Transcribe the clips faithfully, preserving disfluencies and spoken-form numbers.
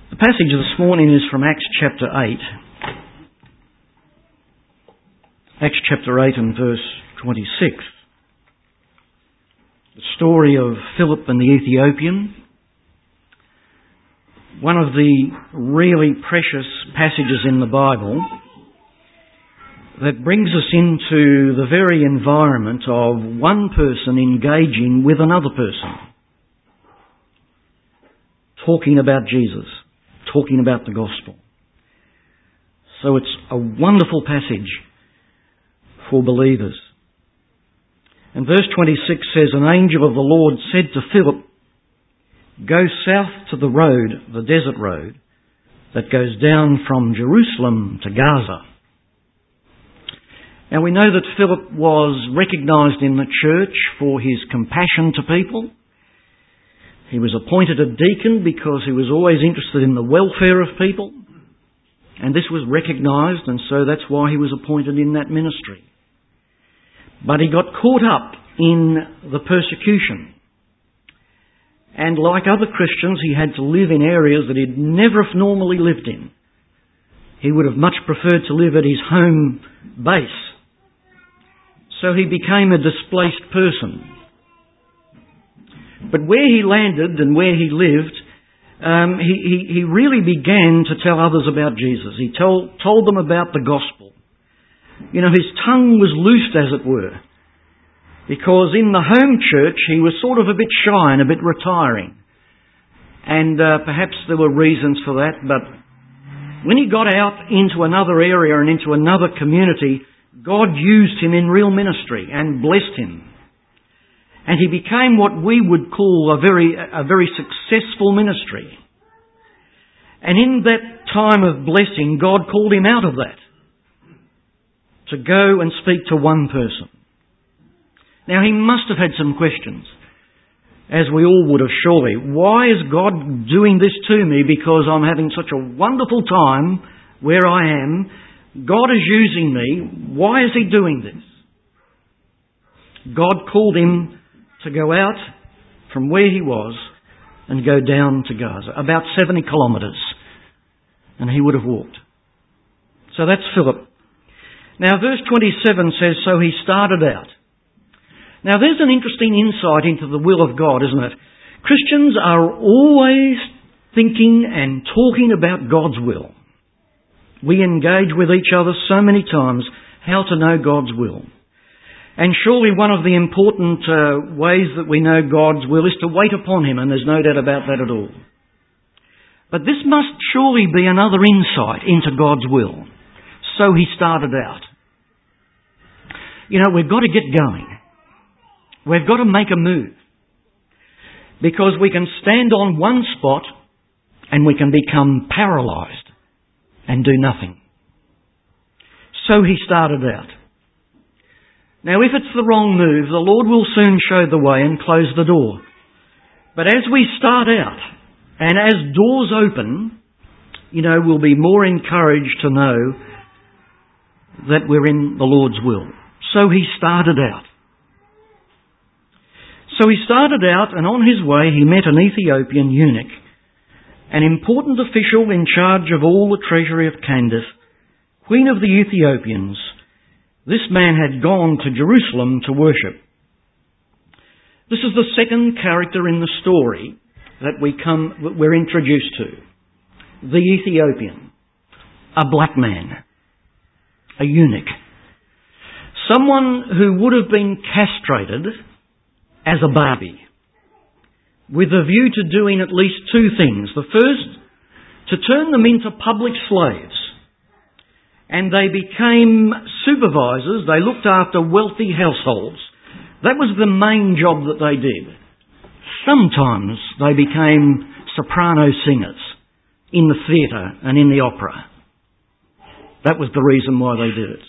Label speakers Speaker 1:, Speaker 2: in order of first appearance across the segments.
Speaker 1: The passage this morning is from Acts chapter eight. Acts chapter eight and verse twenty-six. The story of Philip and the Ethiopian. One of the really precious passages in the Bible that brings us into the very environment of one person engaging with another person. Talking about Jesus. Talking about the gospel. So it's a wonderful passage for believers. And verse twenty-six says, "An angel of the Lord said to Philip, go south to the road, the desert road, that goes down from Jerusalem to Gaza." Now we know that Philip was recognised in the church for his compassion to people. He was appointed a deacon because he was always interested in the welfare of people. And this was recognised, and so that's why he was appointed in that ministry. But he got caught up in the persecution. And like other Christians, he had to live in areas that he'd never normally lived in. He would have much preferred to live at his home base. So he became a displaced person. But where he landed and where he lived, um, he, he, he really began to tell others about Jesus. He told, told them about the gospel. You know, his tongue was loosed, as it were, because in the home church he was sort of a bit shy and a bit retiring. And uh, perhaps there were reasons for that, but when he got out into another area and into another community, God used him in real ministry and blessed him. And he became what we would call a very, a very successful ministry. And in that time of blessing, God called him out of that to go and speak to one person. Now he must have had some questions, as we all would have surely. Why is God doing this to me? Because I'm having such a wonderful time where I am. God is using me. Why is he doing this? God called him to go out from where he was and go down to Gaza, about seventy kilometres, and he would have walked. So that's Philip. Now verse twenty-seven says, so he started out. Now there's an interesting insight into the will of God, isn't it? Christians are always thinking and talking about God's will. We engage with each other so many times how to know God's will. And surely one of the important uh, ways that we know God's will is to wait upon him, and there's no doubt about that at all. But this must surely be another insight into God's will. So he started out. You know, we've got to get going. We've got to make a move. Because we can stand on one spot and we can become paralysed and do nothing. So he started out. Now if it's the wrong move, the Lord will soon show the way and close the door. But as we start out, and as doors open, you know, we'll be more encouraged to know that we're in the Lord's will. So he started out. So he started out, and on his way he met an Ethiopian eunuch, an important official in charge of all the treasury of Candace, queen of the Ethiopians. This man had gone to Jerusalem to worship. This is the second character in the story that we come, that we're introduced to. The Ethiopian. A black man. A eunuch. Someone who would have been castrated as a baby, with a view to doing at least two things. The first, to turn them into public slaves. And they became supervisors. They looked after wealthy households. That was the main job that they did. Sometimes they became soprano singers in the theatre and in the opera. That was the reason why they did it.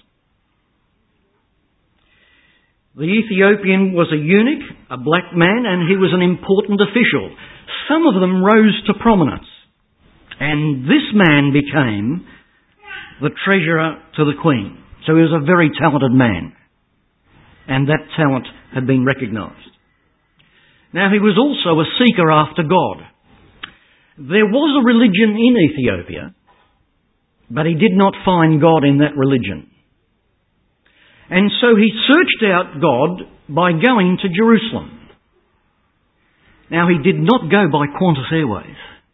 Speaker 1: The Ethiopian was a eunuch, a black man, and he was an important official. Some of them rose to prominence. And this man became the treasurer to the queen. So he was a very talented man. And that talent had been recognised. Now he was also a seeker after God. There was a religion in Ethiopia, but he did not find God in that religion. And so he searched out God by going to Jerusalem. Now, he did not go by Qantas Airways.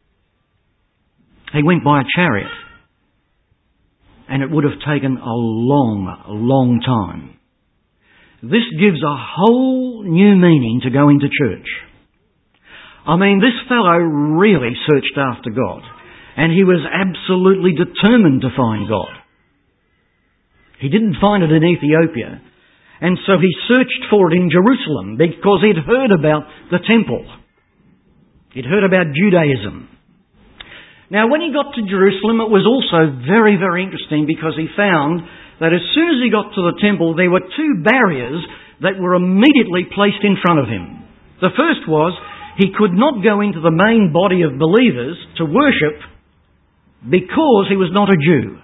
Speaker 1: He went by a chariot. And it would have taken a long, long time. This gives a whole new meaning to going to church. I mean, this fellow really searched after God. And he was absolutely determined to find God. He didn't find it in Ethiopia. And so he searched for it in Jerusalem because he'd heard about the temple. He'd heard about Judaism. Now, when he got to Jerusalem, it was also very, very interesting because he found that as soon as he got to the temple, there were two barriers that were immediately placed in front of him. The first was he could not go into the main body of believers to worship because he was not a Jew.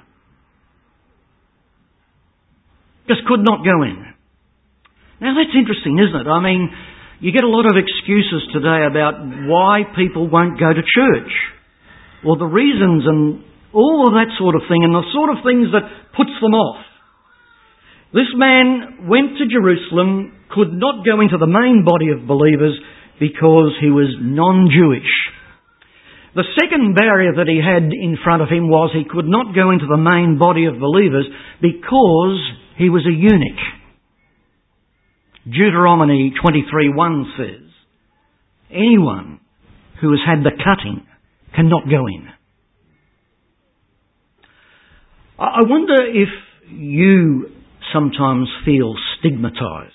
Speaker 1: Just could not go in. Now, that's interesting, isn't it? I mean, you get a lot of excuses today about why people won't go to church. Or the reasons and all of that sort of thing and the sort of things that puts them off. This man went to Jerusalem, could not go into the main body of believers because he was non-Jewish. The second barrier that he had in front of him was he could not go into the main body of believers because he was a eunuch. Deuteronomy twenty-three one says, anyone who has had the cutting cannot go in. I wonder if you sometimes feel stigmatised.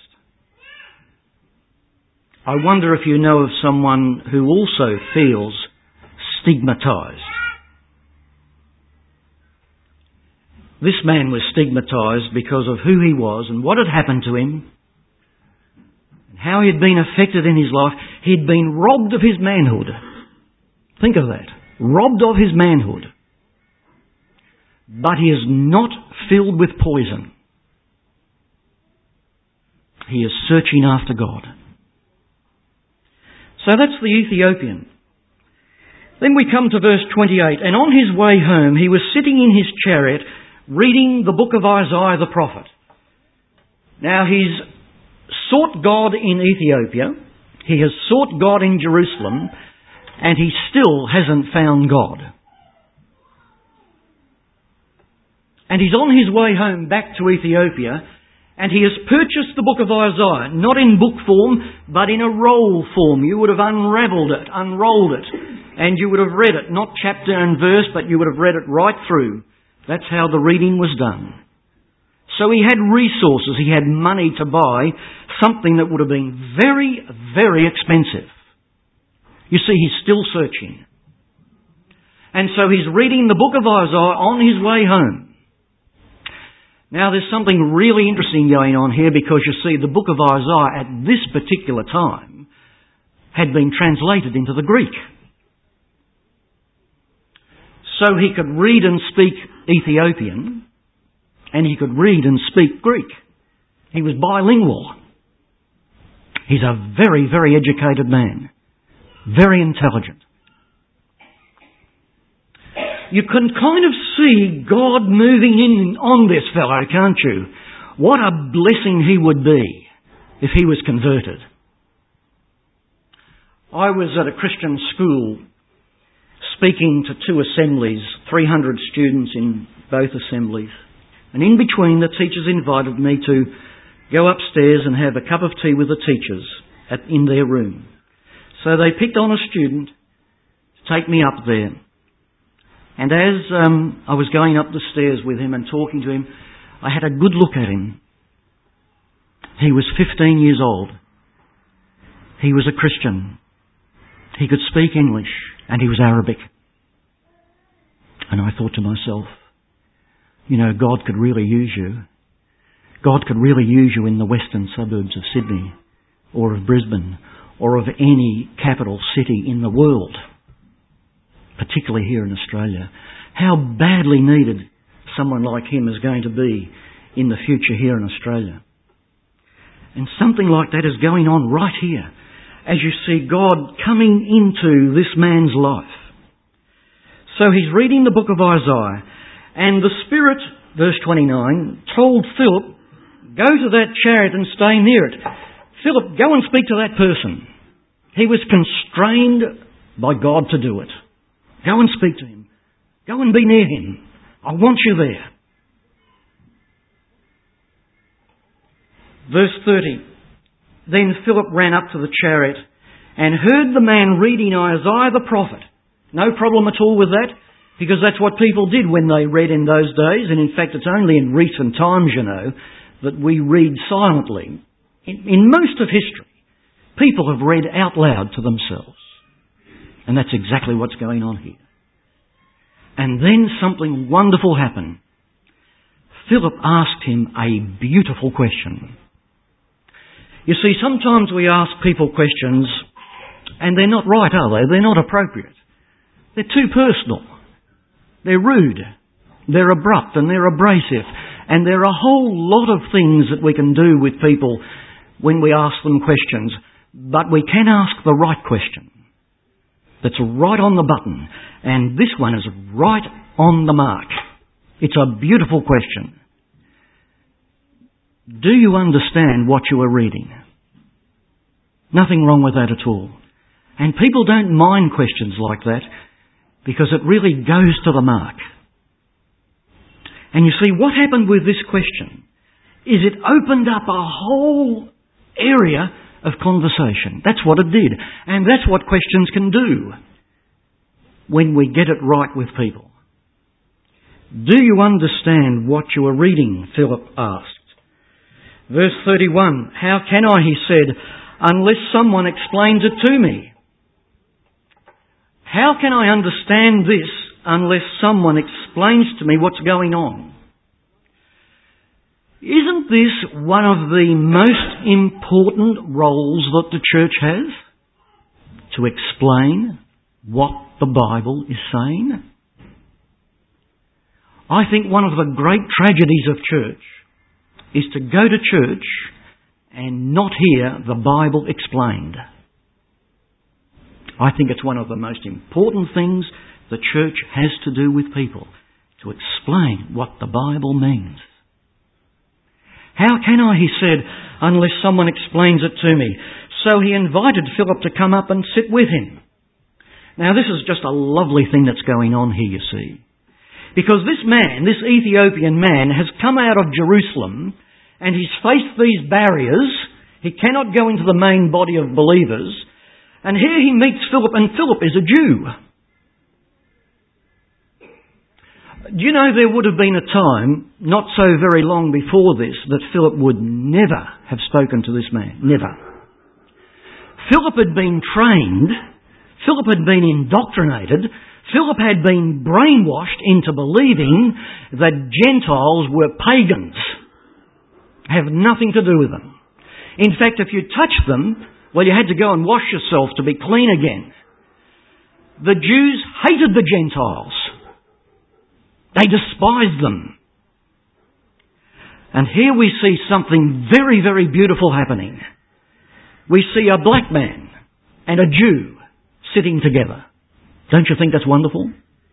Speaker 1: I wonder if you know of someone who also feels stigmatised. This man was stigmatised because of who he was and what had happened to him, and how he had been affected in his life. He'd been robbed of his manhood. Think of that. Robbed of his manhood. But he is not filled with poison. He is searching after God. So that's the Ethiopian. Then we come to verse twenty-eight. And on his way home, he was sitting in his chariot reading the book of Isaiah the prophet. Now, he's sought God in Ethiopia. He has sought God in Jerusalem. And he still hasn't found God. And he's on his way home back to Ethiopia, and he has purchased the book of Isaiah, not in book form, but in a roll form. You would have unravelled it, unrolled it, and you would have read it, not chapter and verse, but you would have read it right through. That's how the reading was done. So he had resources, he had money to buy something that would have been very, very expensive. You see, he's still searching. And so he's reading the book of Isaiah on his way home. Now, there's something really interesting going on here because you see, the book of Isaiah at this particular time had been translated into the Greek. So he could read and speak Ethiopian, and he could read and speak Greek. He was bilingual. He's a very, very educated man. Very intelligent. You can kind of see God moving in on this fellow, can't you? What a blessing he would be if he was converted. I was at a Christian school speaking to two assemblies, three hundred students in both assemblies. And in between, the teachers invited me to go upstairs and have a cup of tea with the teachers at, in their room. So they picked on a student to take me up there. And as um, I was going up the stairs with him and talking to him, I had a good look at him. He was fifteen years old. He was a Christian. He could speak English and he was Arabic. And I thought to myself, you know, God could really use you. God could really use you in the western suburbs of Sydney or of Brisbane or of any capital city in the world, particularly here in Australia. How badly needed someone like him is going to be in the future here in Australia. And something like that is going on right here as you see God coming into this man's life. So he's reading the book of Isaiah, and the Spirit, verse twenty-nine, told Philip, go to that chariot and stay near it. Philip, go and speak to that person. He was constrained by God to do it. Go and speak to him. Go and be near him. I want you there. Verse thirty. Then Philip ran up to the chariot and heard the man reading Isaiah the prophet. No problem at all with that, because that's what people did when they read in those days, and in fact it's only in recent times, you know, that we read silently. In, in most of history, people have read out loud to themselves. And that's exactly what's going on here. And then something wonderful happened. Philip asked him a beautiful question. You see, sometimes we ask people questions and they're not right, are they? They're not appropriate. They're too personal. They're rude. They're abrupt and they're abrasive. And there are a whole lot of things that we can do with people when we ask them questions. But we can ask the right question. That's right on the button. And this one is right on the mark. It's a beautiful question. Do you understand what you are reading? Nothing wrong with that at all. And people don't mind questions like that because it really goes to the mark. And you see, what happened with this question is it opened up a whole area of conversation. That's what it did. And that's what questions can do when we get it right with people. Do you understand what you are reading? Philip asked. Verse thirty-one, how can I, he said, unless someone explains it to me? How can I understand this unless someone explains to me what's going on? Isn't this one of the most important roles that the church has? To explain what the Bible is saying? I think one of the great tragedies of church is to go to church and not hear the Bible explained. I think it's one of the most important things the church has to do with people, to explain what the Bible means. How can I, he said, unless someone explains it to me? So he invited Philip to come up and sit with him. Now this is just a lovely thing that's going on here, you see. Because this man, this Ethiopian man, has come out of Jerusalem and he's faced these barriers. He cannot go into the main body of believers. And here he meets Philip, and Philip is a Jew. Do you know there would have been a time, not so very long before this, that Philip would never have spoken to this man. Never. Philip had been trained. Philip had been indoctrinated. Philip had been brainwashed into believing that Gentiles were pagans. Have nothing to do with them. In fact, if you touched them, well, you had to go and wash yourself to be clean again. The Jews hated the Gentiles. They despised them. And here we see something very, very beautiful happening. We see a black man and a Jew sitting together. Don't you think that's wonderful?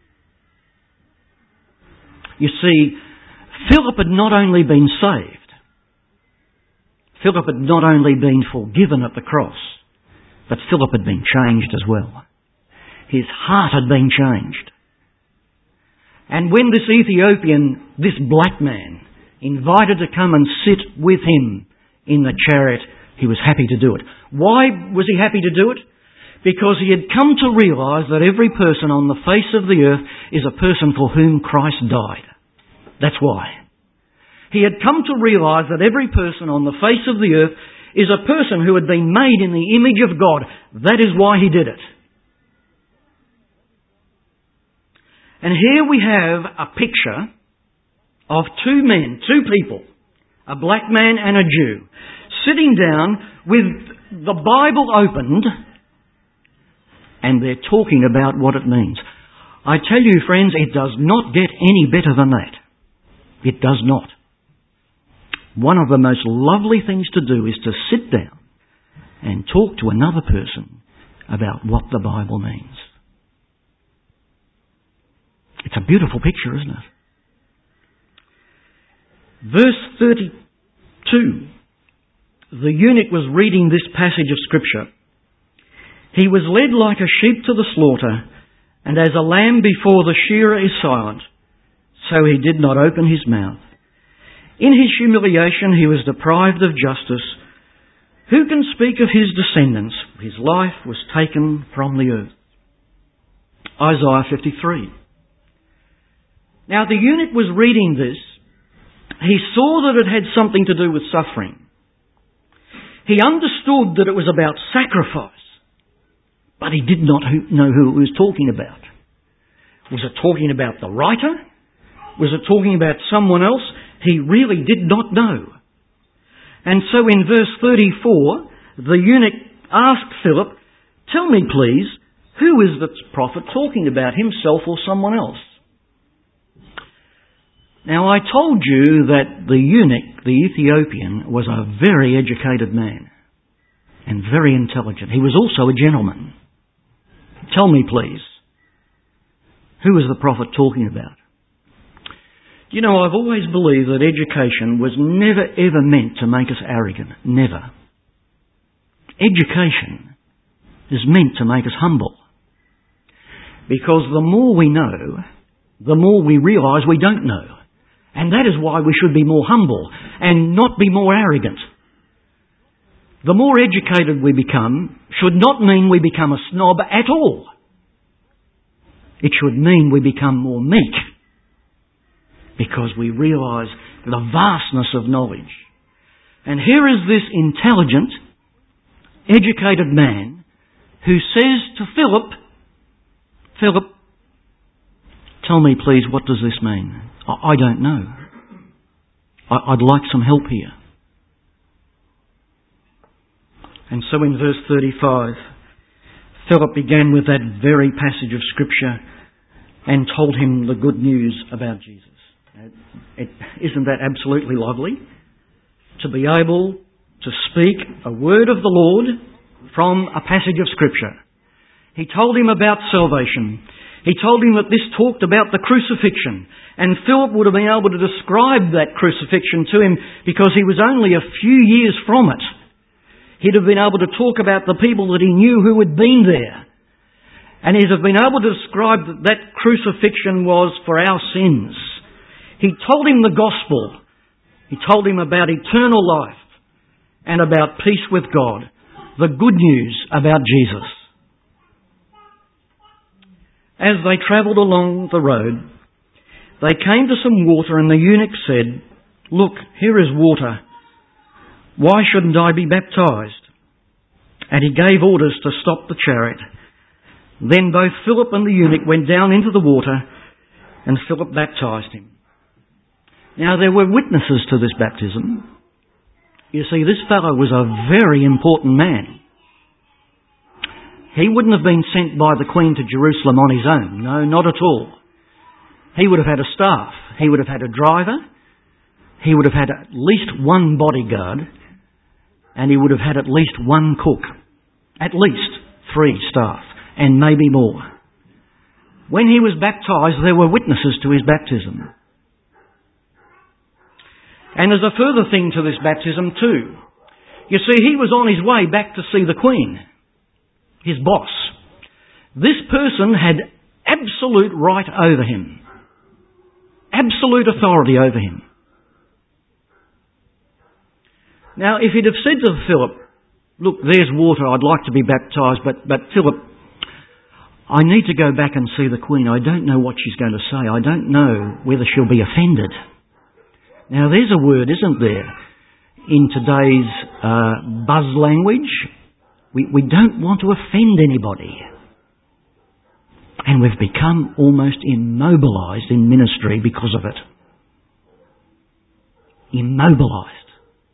Speaker 1: You see, Philip had not only been saved, Philip had not only been forgiven at the cross, but Philip had been changed as well. His heart had been changed. And when this Ethiopian, this black man, invited to come and sit with him in the chariot, he was happy to do it. Why was he happy to do it? Because he had come to realise that every person on the face of the earth is a person for whom Christ died. That's why. He had come to realise that every person on the face of the earth is a person who had been made in the image of God. That is why he did it. And here we have a picture of two men, two people, a black man and a Jew, sitting down with the Bible opened, and they're talking about what it means. I tell you, friends, it does not get any better than that. It does not. One of the most lovely things to do is to sit down and talk to another person about what the Bible means. a beautiful picture, isn't it? Verse thirty-two. The eunuch was reading this passage of Scripture. He was led like a sheep to the slaughter, and as a lamb before the shearer is silent, so he did not open his mouth. In his humiliation he was deprived of justice. Who can speak of his descendants? His life was taken from the earth. Isaiah fifty-three. Now the eunuch was reading this. He saw that it had something to do with suffering. He understood that it was about sacrifice, but he did not know who it was talking about. Was it talking about the writer? Was it talking about someone else? He really did not know. And so in verse thirty-four, the eunuch asked Philip, "Tell me please, who is this prophet talking about, himself or someone else?" Now I told you that the eunuch, the Ethiopian, was a very educated man and very intelligent. He was also a gentleman. Tell me please, who is the prophet talking about? You know, I've always believed that education was never ever meant to make us arrogant. Never. Education is meant to make us humble. Because the more we know, the more we realise we don't know. And that is why we should be more humble and not be more arrogant. The more educated we become should not mean we become a snob at all. It should mean we become more meek because we realise the vastness of knowledge. And here is this intelligent, educated man who says to Philip, "Philip, tell me please, what does this mean? I don't know. I'd like some help here." And so in verse thirty-five, Philip began with that very passage of Scripture and told him the good news about Jesus. It, isn't that absolutely lovely? To be able to speak a word of the Lord from a passage of Scripture. He told him about salvation. He told him that this talked about the crucifixion. And Philip would have been able to describe that crucifixion to him because he was only a few years from it. He'd have been able to talk about the people that he knew who had been there. And he'd have been able to describe that that crucifixion was for our sins. He told him the gospel. He told him about eternal life and about peace with God. The good news about Jesus. As they travelled along the road, they came to some water, and the eunuch said, "Look, here is water. Why shouldn't I be baptized?" And he gave orders to stop the chariot. Then both Philip and the eunuch went down into the water, and Philip baptized him. Now there were witnesses to this baptism. You see, this fellow was a very important man. He wouldn't have been sent by the Queen to Jerusalem on his own. No, not at all. He would have had a staff. He would have had a driver. He would have had at least one bodyguard. And he would have had at least one cook. At least three staff. And maybe more. When he was baptised, there were witnesses to his baptism. And there's a further thing to this baptism too. You see, he was on his way back to see the Queen. His boss. This person had absolute right over him. Absolute authority over him. Now, if he'd have said to Philip, "Look, there's water, I'd like to be baptised, but, but Philip, I need to go back and see the Queen. I don't know what she's going to say. I don't know whether she'll be offended." Now, there's a word, isn't there, in today's uh, buzz language. We, we don't want to offend anybody. And we've become almost immobilised in ministry because of it. Immobilised.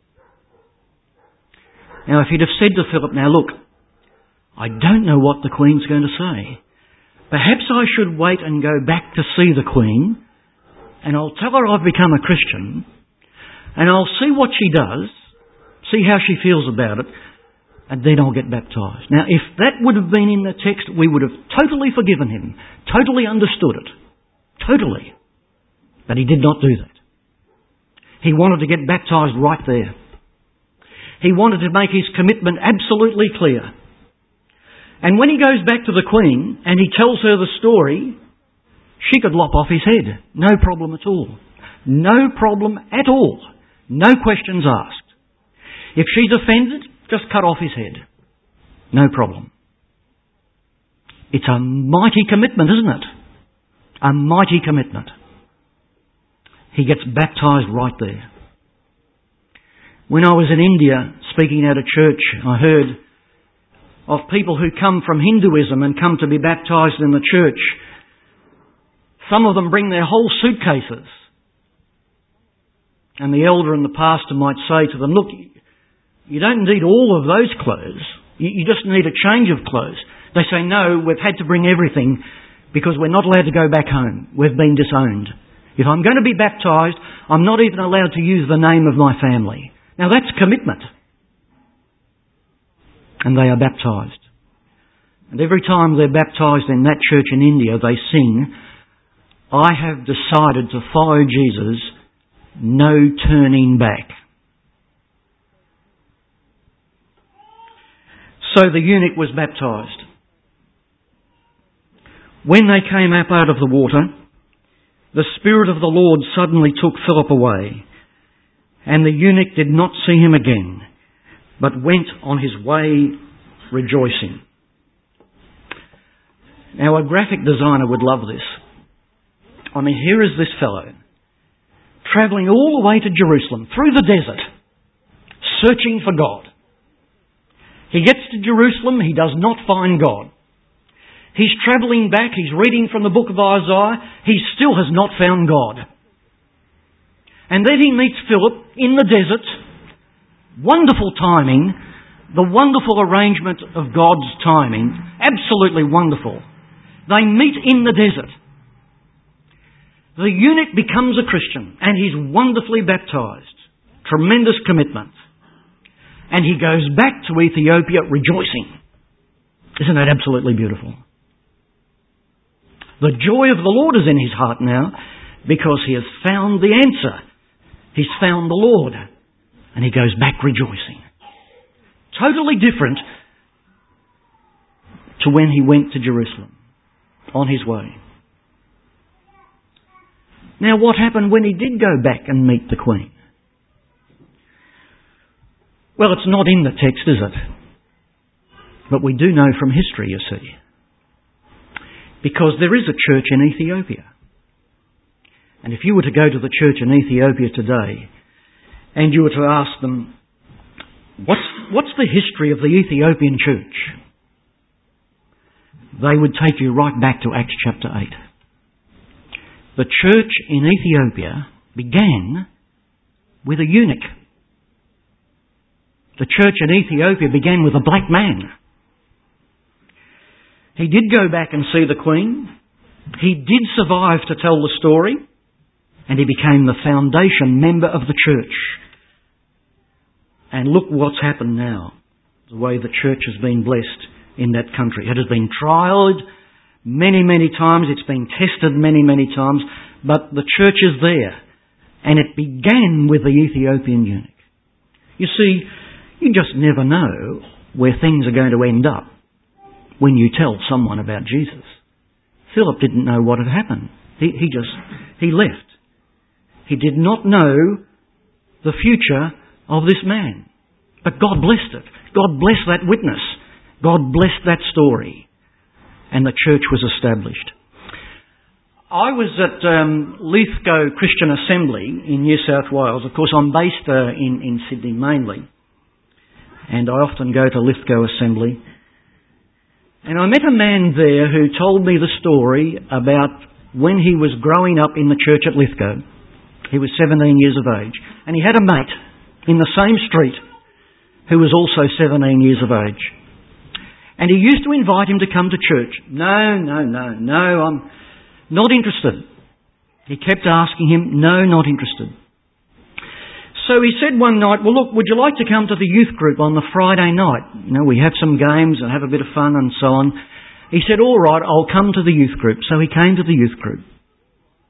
Speaker 1: Now, if he'd have said to Philip, "Now look, I don't know what the Queen's going to say. Perhaps I should wait and go back to see the Queen, and I'll tell her I've become a Christian, and I'll see what she does, see how she feels about it, and then I'll get baptised." Now, if that would have been in the text, we would have totally forgiven him, totally understood it. Totally. But he did not do that. He wanted to get baptised right there. He wanted to make his commitment absolutely clear. And when he goes back to the Queen and he tells her the story, she could lop off his head. No problem at all. No problem at all. No questions asked. If she's offended, just cut off his head. No problem. It's a mighty commitment, isn't it? A mighty commitment. He gets baptised right there. When I was in India speaking at a church, I heard of people who come from Hinduism and come to be baptised in the church. Some of them bring their whole suitcases. And the elder and the pastor might say to them, look, you don't need all of those clothes. You just need a change of clothes. They say, no, we've had to bring everything because we're not allowed to go back home. We've been disowned. If I'm going to be baptised, I'm not even allowed to use the name of my family. Now that's commitment. And they are baptised. And every time they're baptised in that church in India, they sing, I have decided to follow Jesus, no turning back. So the eunuch was baptised. When they came up out of the water, the Spirit of the Lord suddenly took Philip away, and the eunuch did not see him again, but went on his way rejoicing. Now a graphic designer would love this. I mean, here is this fellow, travelling all the way to Jerusalem, through the desert, searching for God. He gets to Jerusalem, he does not find God. He's travelling back, he's reading from the book of Isaiah, he still has not found God. And then he meets Philip in the desert. Wonderful timing, the wonderful arrangement of God's timing, absolutely wonderful. They meet in the desert. The eunuch becomes a Christian and he's wonderfully baptised. Tremendous commitment. And he goes back to Ethiopia rejoicing. Isn't that absolutely beautiful? The joy of the Lord is in his heart now because he has found the answer. He's found the Lord. And he goes back rejoicing. Totally different to when he went to Jerusalem on his way. Now what happened when he did go back and meet the Queen? Well, it's not in the text, is it? But we do know from history, you see. Because there is a church in Ethiopia. And if you were to go to the church in Ethiopia today, and you were to ask them, what's, what's the history of the Ethiopian church? They would take you right back to Acts chapter eight. The church in Ethiopia began with a eunuch. The church in Ethiopia began with a black man. He did go back and see the Queen. He did survive to tell the story. And he became the foundation member of the church. And look what's happened now. The way the church has been blessed in that country. It has been trialled many, many times. It's been tested many, many times. But the church is there. And it began with the Ethiopian eunuch. You see, you just never know where things are going to end up when you tell someone about Jesus. Philip didn't know what had happened. He, he just, he left. He did not know the future of this man. But God blessed it. God blessed that witness. God blessed that story. And the church was established. I was at um, Lithgow Christian Assembly in New South Wales. Of course, I'm based uh, in, in Sydney mainly. And I often go to Lithgow Assembly. And I met a man there who told me the story about when he was growing up in the church at Lithgow. He was seventeen years of age. And he had a mate in the same street who was also seventeen years of age. And he used to invite him to come to church. No, no, no, no, I'm not interested. He kept asking him, no, not interested. So he said one night, well look, would you like to come to the youth group on the Friday night? You know, we have some games and have a bit of fun and so on. He said, all right, I'll come to the youth group. So he came to the youth group.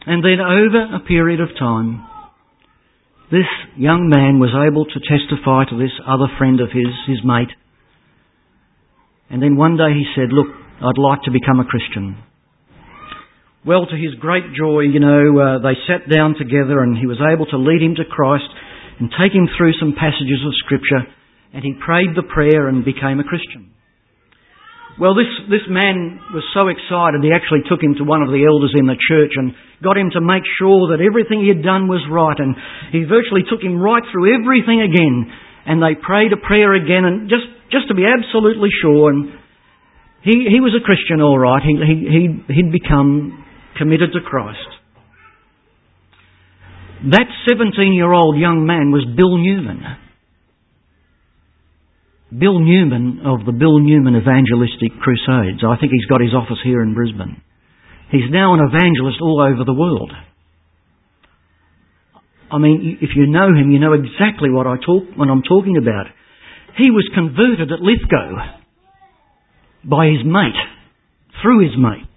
Speaker 1: And then over a period of time, this young man was able to testify to this other friend of his, his mate. And then one day he said, look, I'd like to become a Christian. Well, to his great joy, you know, uh, they sat down together and he was able to lead him to Christ and take him through some passages of Scripture, and he prayed the prayer and became a Christian. Well, this, this man was so excited, he actually took him to one of the elders in the church and got him to make sure that everything he had done was right, and he virtually took him right through everything again, and they prayed a prayer again, and just, just to be absolutely sure, and he, he was a Christian all right, he, he, he'd, he'd become committed to Christ. That seventeen-year-old young man was Bill Newman. Bill Newman of the Bill Newman Evangelistic Crusades. I think he's got his office here in Brisbane. He's now an evangelist all over the world. I mean, if you know him, you know exactly what I talk when I'm talking about. He was converted at Lithgow by his mate, through his mate.